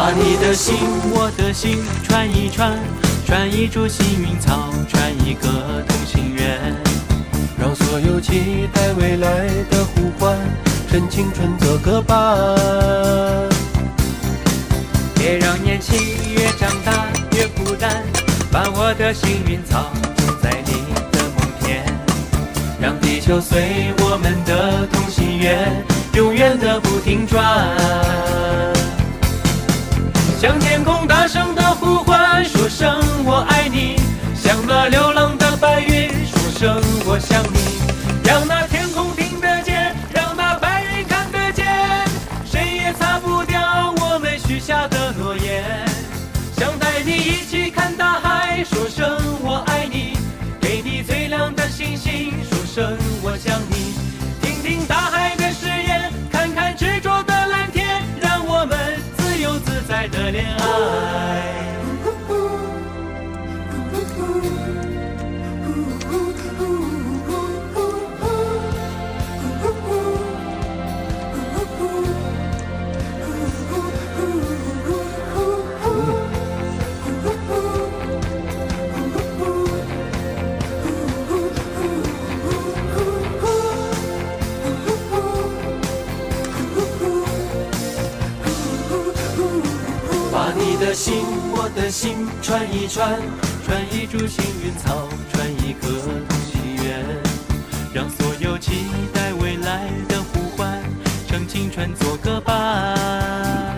把你的心，我的心串一串，串一株幸运草，串一个同心圆， 让所有期待未来的呼唤，趁青春做个伴。 别让年轻越长大越孤单，把我的幸运草种在你的梦田，让地球随我们的同心圆，永远的不停转。向天空大声的呼唤，说声我爱你；向那流浪的白云，说声我想你。让那天空听得见，让那白云看得见，谁也擦不掉我们许下的诺言。想带你一起看大海，说声我爱你；给你最亮的星星，说声我想你。听听大海的誓言，看看执着的蓝天，让我们自由自在的恋爱。把你的心，我的心串一串，串一株幸运草，串一个同心圆，让所有期待未来的呼唤，趁青春做个伴。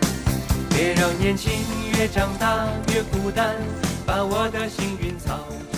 别让年轻越长大越孤单，把我的幸运草。